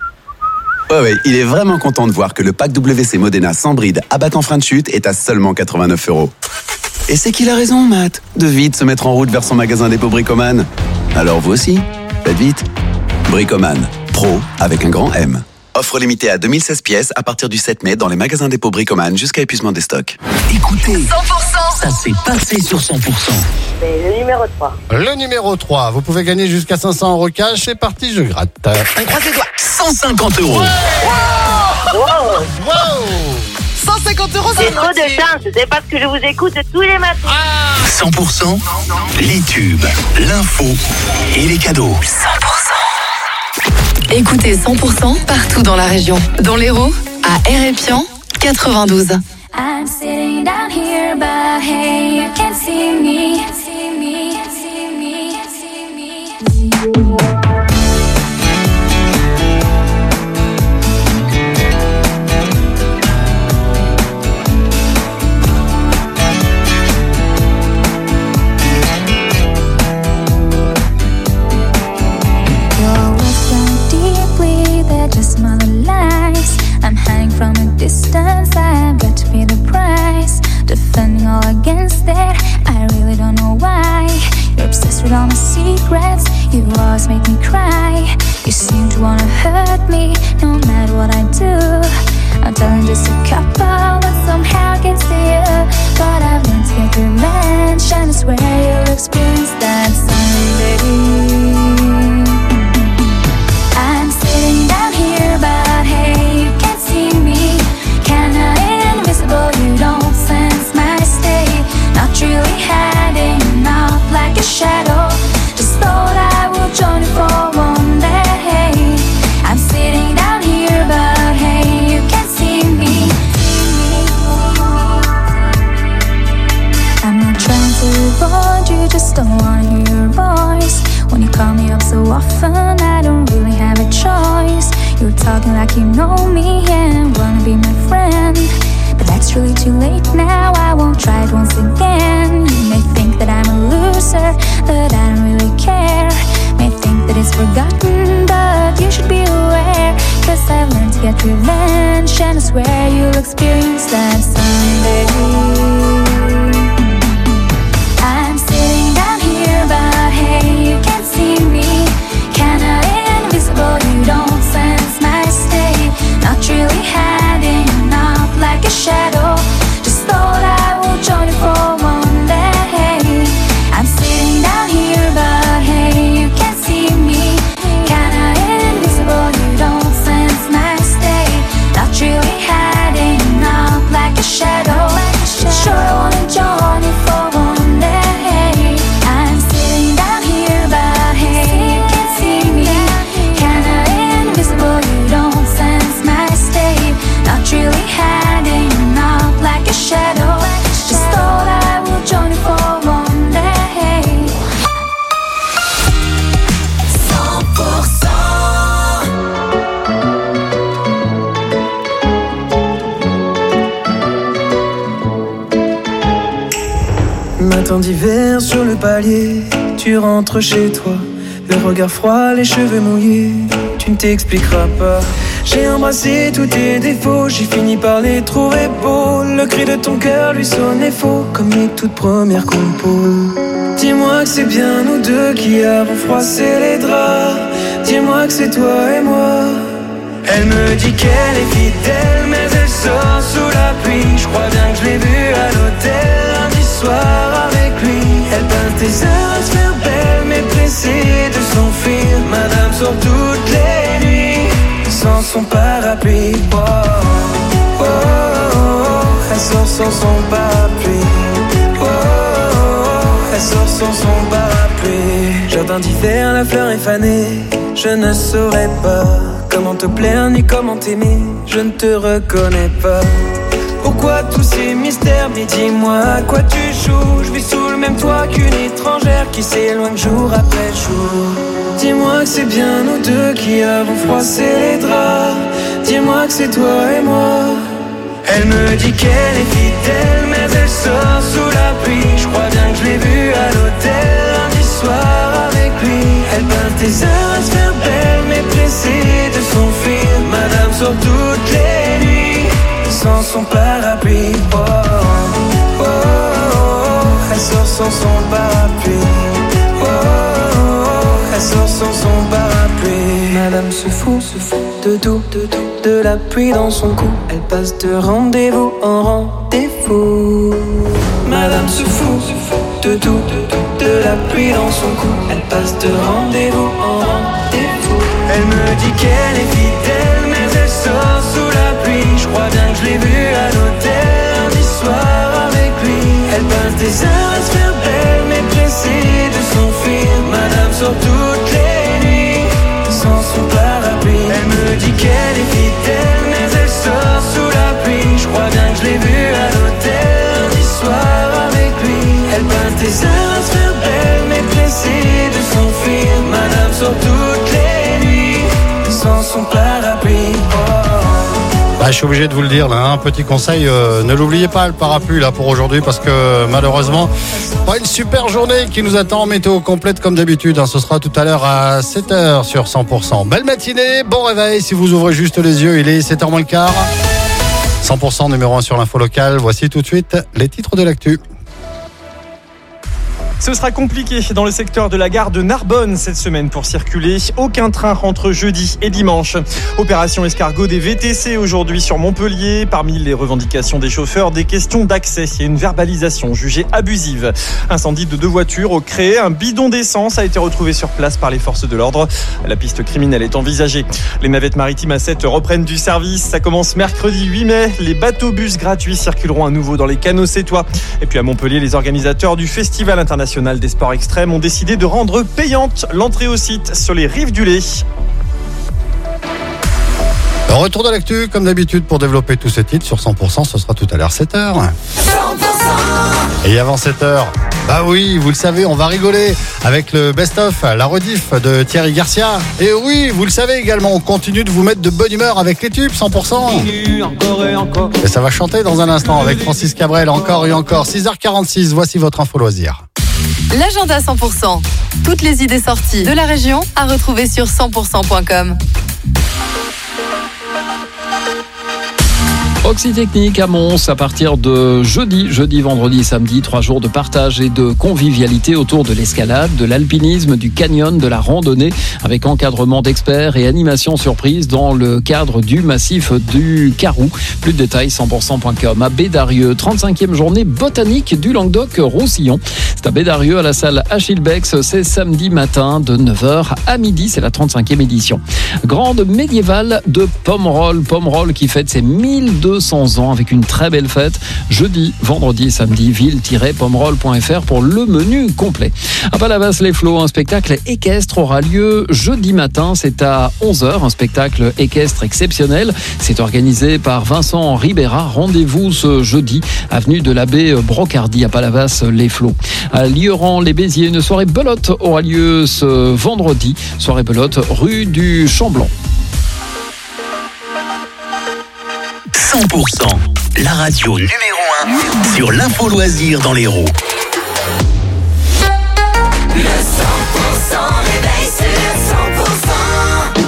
Ouais, il est vraiment content de voir que le pack WC Modena sans bride abattant frein de chute est à seulement 89 €. Et c'est qu'il a raison, Matt, de vite se mettre en route vers son magasin dépôt Bricoman. Alors vous aussi, faites vite. Bricoman, pro avec un grand M. Offre limitée à 2016 pièces à partir du 7 mai dans les magasins dépôt Bricoman jusqu'à épuisement des stocks. Écoutez, 100%. ça s'est passé sur 100%. C'est le numéro 3. Le numéro 3, vous pouvez gagner jusqu'à 500 € cash. C'est parti, je gratte. On croise les doigts. 150 €. Wow. 150 €, J'ai trop de chance, c'est parce que je vous écoute tous les matins. 100%, les tubes, l'info et les cadeaux. 100%. Écoutez 100% partout dans la région. Dans l'Hérault, à Hérépian, 92. I'm sitting down here, but hey, you can't see me. See me, see me, see me. Just my lies. I'm hanging from a distance. I've got to pay the price. Defending all against it. I really don't know why. You're obsessed with all my secrets. You always make me cry. You seem to wanna hurt me, no matter what I do. I'm telling just a couple, but somehow it gets to you. But I've learned to get revenge, and I swear you'll experience that someday. I'm sitting down here, but hey, you can't see me. Kinda invisible, you don't sense my state. Not really hiding out like a shadow. Just thought I would join you for one day. I'm sitting down here, but hey, you can't see me. I'm not trying to avoid you, just don't wanna hear your voice. When you call me up so often, I don't really have a choice. You're talking like you know me and wanna be my friend. But that's really too late now, I won't try it once again. You may think that I'm a loser, but I don't really care. May think that it's forgotten, but you should be aware. Cause I've learned to get revenge, and I swear you'll experience that someday. I'm sitting down here, but hey, you can't see me. Kinda invisible, you don't sense my state. Not really hiding out like a shadow. Just thought I would join you for one day. I'm sitting down here, but hey, you can't see me. Kinda invisible, you don't sense my state. Not really hiding out like matin d'hiver sur le palier, tu rentres chez toi, le regard froid, les cheveux mouillés, tu ne t'expliqueras pas. J'ai embrassé tous tes défauts, j'ai fini par les trouver beaux. Le cri de ton cœur lui sonnait faux, comme les toutes premières compos. Dis-moi que c'est bien nous deux qui avons froissé les draps. Dis-moi que c'est toi et moi. Elle me dit qu'elle est fidèle, mais elle sort sous la pluie. Je crois bien que je l'ai vue à l'hôtel lundi soir avec lui. Elle peint tes heures à se faire belle, mais pressée de s'enfuir. Madame sort toutes les nuits sans son parapluie. Oh, oh, oh, oh. Elle sort sans son parapluie. Oh, oh, oh. Elle sort sans son parapluie. Jardin d'hiver, la fleur est fanée. Je ne saurais pas comment te plaire ni comment t'aimer. Je ne te reconnais pas. Pourquoi tous ces mystères? Mais dis-moi à quoi tu joues. Je vis sous le même toit qu'une étrangère qui s'éloigne jour après jour. Dis-moi que c'est bien nous deux qui avons froissé les draps. Dis-moi que c'est toi et moi. Elle me dit qu'elle est fidèle, mais elle sort sous la pluie. Je crois bien que je l'ai vue à l'hôtel lundi soir avec lui. Elle peint tes heures à se faire belle, mais pressée de s'enfuir. Madame sort toutes les nuits sans son parapluie. Oh, oh, oh, oh. Elle sort sans son parapluie. Oh, oh, oh. Elle sort sans son parapluie. Madame se fout de tout, de la pluie dans son cou. Elle passe de rendez-vous en rendez-vous. Madame se fout de tout, de la pluie dans son cou. Elle passe de rendez-vous en rendez-vous. Elle me dit qu'elle est fidèle, mais elle sort sous la pluie. Je crois bien que je l'ai vue à l'hôtel lundi soir avec lui. Elle passe des heures à se faire belle, mais pressée de s'enfuir. Madame sort toutes les nuits sans son parapluie. Elle me dit qu'elle est fidèle, mais elle sort sous la pluie. Je crois bien que je l'ai vue à l'hôtel lundi soir avec lui. Elle passe des heures à se faire belle, mais pressée de s'enfuir. Madame sort toutes les nuits sans son parapluie. Oh. Je suis obligé de vous le dire, là, un petit conseil, ne l'oubliez pas le parapluie là pour aujourd'hui, parce que malheureusement, pas une super journée qui nous attend. Météo complète comme d'habitude, hein, ce sera tout à l'heure à 7h sur 100%. Belle matinée, bon réveil si vous ouvrez juste les yeux, il est 7h moins le quart. 100% numéro 1 sur l'info locale, voici tout de suite les titres de l'actu. Ce sera compliqué dans le secteur de la gare de Narbonne cette semaine pour circuler. Aucun train entre jeudi et dimanche. Opération escargot des VTC aujourd'hui sur Montpellier. Parmi les revendications des chauffeurs, des questions d'accès et une verbalisation jugée abusive. Incendie de 2 voitures au Cré. Un bidon d'essence a été retrouvé sur place par les forces de l'ordre. La piste criminelle est envisagée. Les navettes maritimes à 7 reprennent du service. Ça commence mercredi 8 mai. Les bateaux-bus gratuits circuleront à nouveau dans les canaux sétois. Et puis à Montpellier, les organisateurs du Festival international des sports extrêmes ont décidé de rendre payante l'entrée au site sur les rives du Lay. Retour de l'actu, comme d'habitude, pour développer tous ces titres sur 100%, ce sera tout à l'heure 7h. 100%. Et avant 7h, bah oui, vous le savez, on va rigoler avec le best-of, la rediff de Thierry Garcia. Et oui, vous le savez également, on continue de vous mettre de bonne humeur avec les tubes 100%. Et ça va chanter dans un instant avec Francis Cabrel, encore et encore. 6h46, voici votre info loisir. L'agenda 100%. Toutes les idées sorties de la région à retrouver sur 100%.com. Oxytechnique à Mons à partir de jeudi, vendredi, samedi, 3 jours de partage et de convivialité autour de l'escalade, de l'alpinisme, du canyon, de la randonnée avec encadrement d'experts et animation surprise dans le cadre du massif du Carou. Plus de détails 100%.com. À Bédarieux, 35e journée botanique du Languedoc-Roussillon. C'est à Bédarieux à la salle Achille Bex, c'est samedi matin de 9h à midi, c'est la 35e édition. Grande médiévale de Pomerol qui fête ses 1200 ans avec une très belle fête. Jeudi, vendredi et samedi, ville-pomerol.fr pour le menu complet. À Palavas-les-Flots, un spectacle équestre aura lieu jeudi matin. C'est à 11h, un spectacle équestre exceptionnel. C'est organisé par Vincent Ribera. Rendez-vous ce jeudi, avenue de l'abbé Brocardi à Palavas-les-Flots. À Lieurant-les-Béziers, une soirée belote aura lieu ce vendredi. Soirée belote rue du Champ-Blanc. 100%, la radio numéro 1 sur l'info loisir dans l'Hérault. Le 100% réveil sur 100%.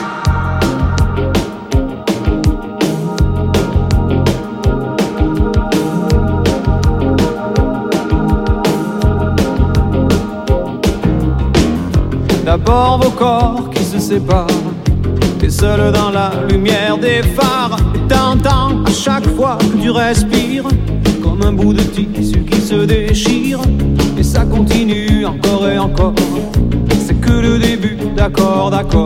D'abord vos corps qui se séparent, t'es seul dans la lumière des phares. Et t'entends à chaque fois que tu respires comme un bout de tissu qui se déchire. Et ça continue encore et encore, c'est que le début, d'accord, d'accord.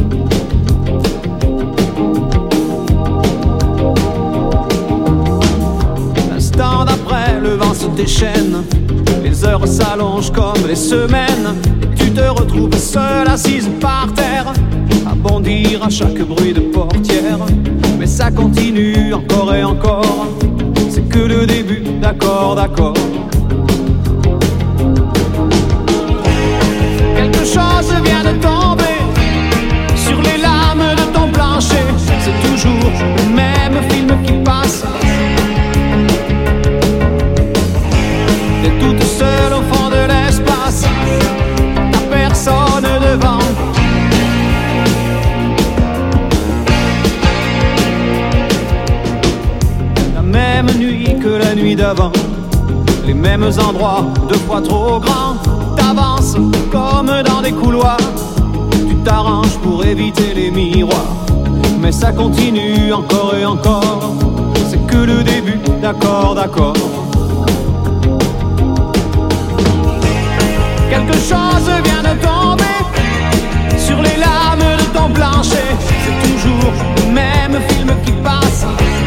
L'instant d'après, le vent se déchaîne, les heures s'allongent comme les semaines. Tu te retrouves seule assise par terre, à bondir à chaque bruit de portière. Mais ça continue encore et encore, c'est que le début, d'accord, d'accord. Quelque chose vient de tomber sur les lames de ton plancher. C'est toujours le même film qui passe. T'es toute seule au fond de l'espace, personne devant. La même nuit que la nuit d'avant, les mêmes endroits, 2 fois trop grands. T'avances comme dans des couloirs, tu t'arranges pour éviter les miroirs. Mais ça continue encore et encore, c'est que le début, d'accord, d'accord. Quelque chose vient de tomber sur les lames de ton plancher. C'est toujours le même film qui passe.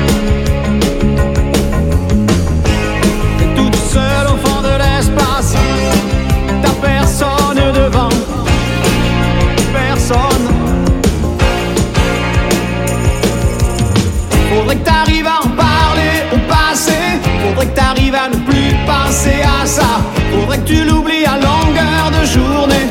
T'es toute seule au fond de l'espace, t'as personne devant, personne. Faudrait que t'arrives à en parler au passé, faudrait que t'arrives à ne plus penser à ça. Faudrait que tu l'oublies à longueur de journée.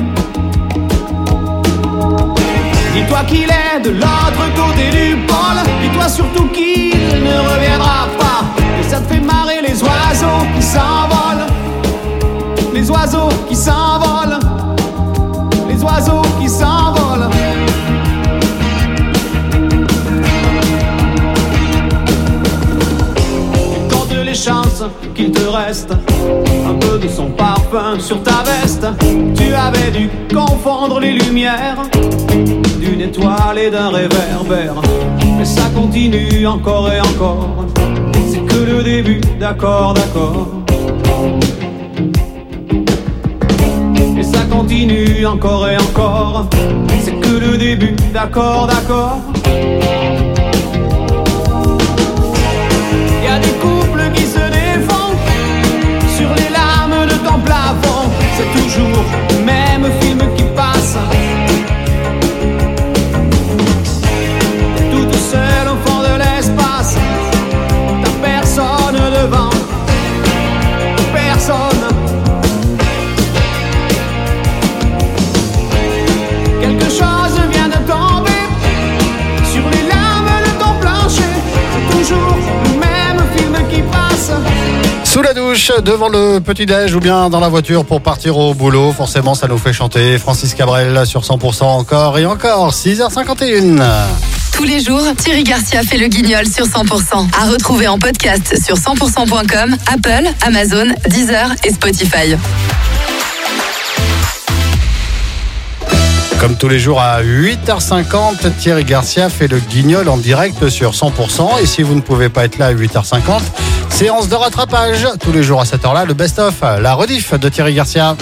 Dis-toi qu'il est de l'autre côté du pôle, dis-toi surtout qu'il ne reviendra pas. Et ça te fait marrer les oiseaux qui s'envolent, les oiseaux qui s'envolent, les oiseaux qui s'envolent. Chances qu'il te reste un peu de son parfum sur ta veste. Tu avais dû confondre les lumières d'une étoile et d'un réverbère. Mais ça continue encore et encore, c'est que le début, d'accord, d'accord. Et ça continue encore et encore, c'est que le début, d'accord, d'accord. Y'a des couples qui se défendent sur les lames de ton plafond. C'est toujours le même film qui passe. T'es toute seule au fond de l'espace, t'as personne devant, personne. Quelque chose vient de tomber sur les lames de ton plancher. C'est toujours le même film qui passe. Sous la douche, devant le petit-déj ou bien dans la voiture pour partir au boulot, forcément ça nous fait chanter Francis Cabrel sur 100% encore et encore, 6h51. Tous les jours, Thierry Garcia fait le guignol sur 100%. À retrouver en podcast sur 100%.com, Apple, Amazon, Deezer et Spotify. Comme tous les jours à 8h50, Thierry Garcia fait le guignol en direct sur 100%. Et si vous ne pouvez pas être là à 8h50, séance de rattrapage. Tous les jours à cette heure-là, le best-of, la rediff de Thierry Garcia.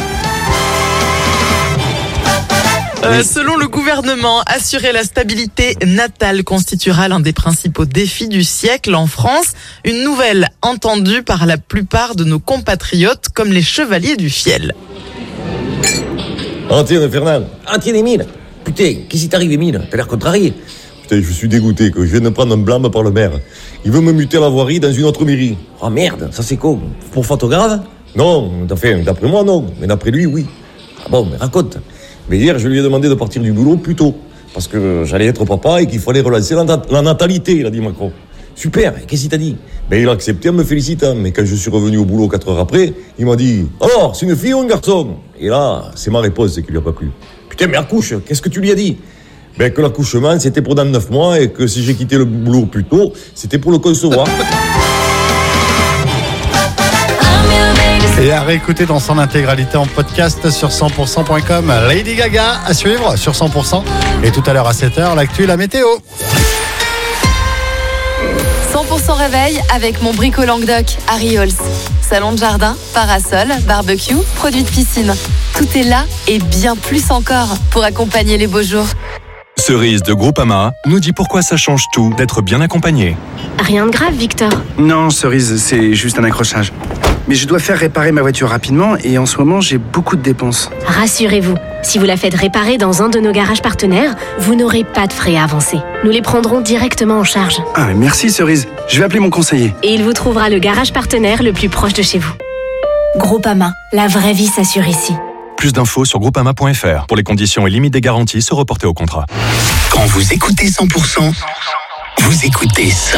Selon le gouvernement, assurer la stabilité natale constituera l'un des principaux défis du siècle en France. Une nouvelle entendue par la plupart de nos compatriotes, comme les chevaliers du fiel. Tiens, Fernand. Tiens, Émile. Putain, qu'est-ce qui t'arrive, Émile? T'as l'air contrarié. Putain, je suis dégoûté, que je viens de prendre un blâme par le maire. Il veut me muter à la voirie dans une autre mairie. Oh merde, ça c'est quoi? Pour faute grave? Non, d'après moi, non. Mais d'après lui, oui. Ah bon, mais raconte. Mais hier, je lui ai demandé de partir du boulot plus tôt. Parce que j'allais être papa et qu'il fallait relancer la natalité, il a dit Macron. Super, qu'est-ce qu'il t'a dit? Ben, il a accepté en me félicitant, mais quand je suis revenu au boulot 4 heures après, il m'a dit « Alors, c'est une fille ou un garçon ?» Et là, c'est ma réponse qui lui a pas plu. Putain, mais accouche, qu'est-ce que tu lui as dit? Ben, que l'accouchement, c'était pour dans 9 mois et que si j'ai quitté le boulot plus tôt, c'était pour le concevoir. Et à réécouter dans son intégralité en podcast sur 100%.com. Lady Gaga à suivre sur 100%. Et tout à l'heure à 7h, l'actu, la météo. 100% réveil avec mon Brico Languedoc, Harry Halls. Salon de jardin, parasol, barbecue, produits de piscine. Tout est là et bien plus encore pour accompagner les beaux jours. Cerise de Groupama nous dit pourquoi ça change tout d'être bien accompagné. Rien de grave, Victor. Non, Cerise, c'est juste un accrochage. Mais je dois faire réparer ma voiture rapidement et en ce moment, j'ai beaucoup de dépenses. Rassurez-vous, si vous la faites réparer dans un de nos garages partenaires, vous n'aurez pas de frais à avancer. Nous les prendrons directement en charge. Ah, mais merci Cerise. Je vais appeler mon conseiller. Et il vous trouvera le garage partenaire le plus proche de chez vous. Groupama, la vraie vie s'assure ici. Plus d'infos sur groupama.fr. Pour les conditions et limites des garanties, se reporter au contrat. Quand vous écoutez 100%, vous écoutez ça.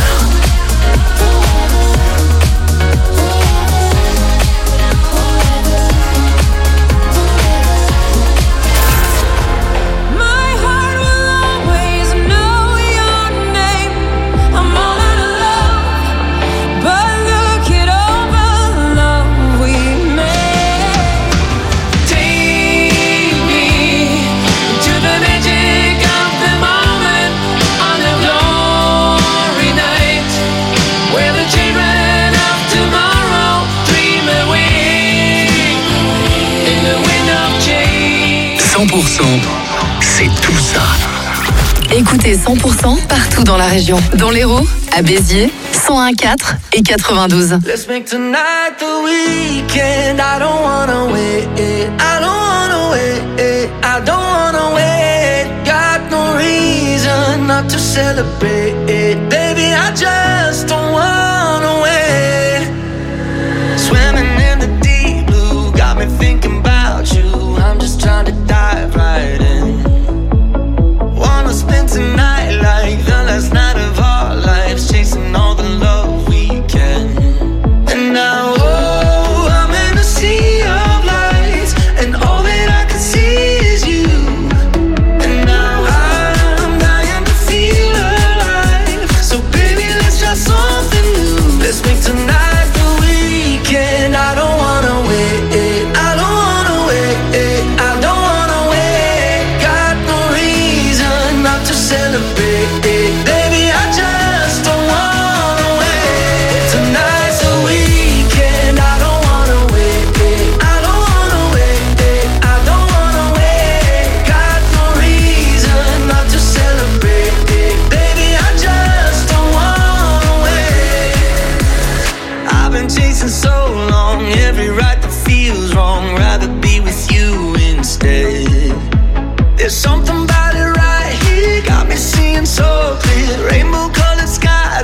C'est tout ça. Écoutez 100% partout dans la région. Dans l'Hérault, à Béziers, 101.4 et 92. Let's make tonight the weekend. I don't wanna wait. I don't wanna wait. I don't wanna wait. Got no reason not to celebrate. Baby, I just don't wanna wait. Swimming in the deep blue, got me thinking about you. I'm just trying to dive right in. Wanna spend tonight like the last night of our lives, chasing all the love we can. And now, oh, I'm in a sea of lights, and all that I can see is you. And now I'm dying to feel alive. So baby, let's try something new. Let's make tonight the weekend. I don't wanna wait. I don't wanna wait. I don't wanna wait. Got no reason not to celebrate. Baby, I just don't wanna wait. Tonight's the weekend. I don't wanna wait. I don't wanna wait. I don't wanna wait. Got no reason not to celebrate. Baby, I just don't wanna wait. I've been chasing so long, every right that feels wrong. Rather be with you instead. There's something about it right here, got me seeing so clear. Rainbow colored skies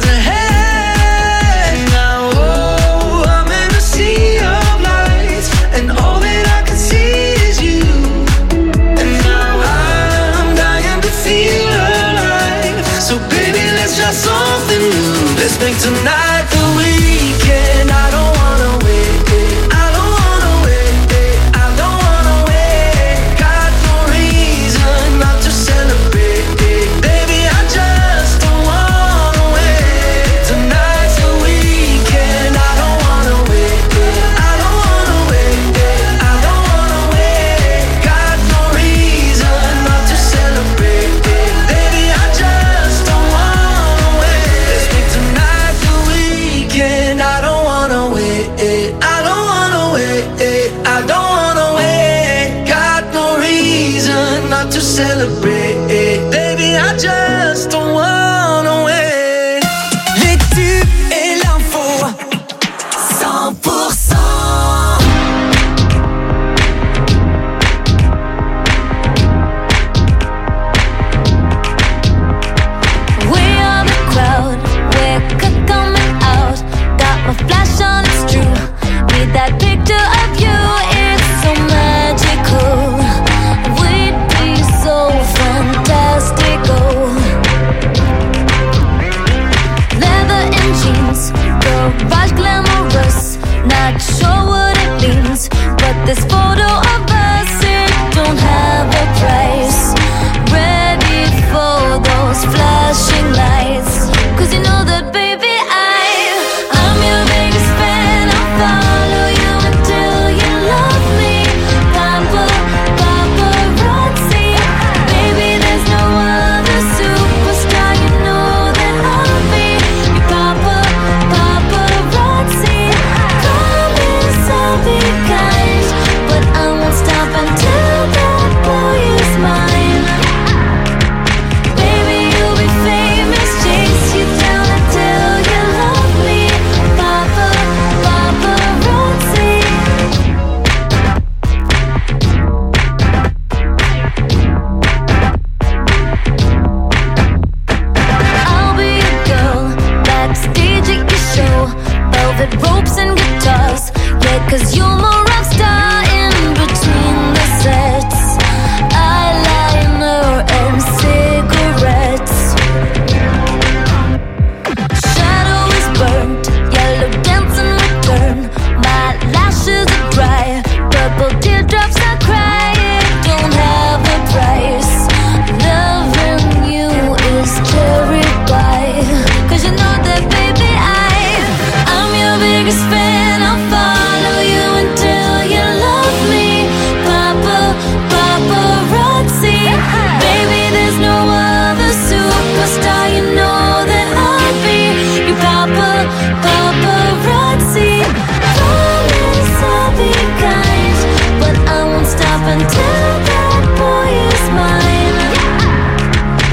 ahead. Now, oh, I'm in a sea of lights, and all that I can see is you. And now I'm dying to feel alive. So baby, let's try something new. Let's make tonight the weekend. I don't wanna wait. I don't wanna wait. I don't wanna wait. Got no reason not to celebrate. Baby, I just don't wanna wait. Tonight's the weekend. I don't wanna wait. I don't wanna wait. I don't wanna wait. Got no reason not to celebrate. Baby, I just don't wanna wait. Let's make tonight the weekend. I don't wanna wait. I don't wanna wait. I don't wanna wait. Got no reason not to celebrate. Baby, I just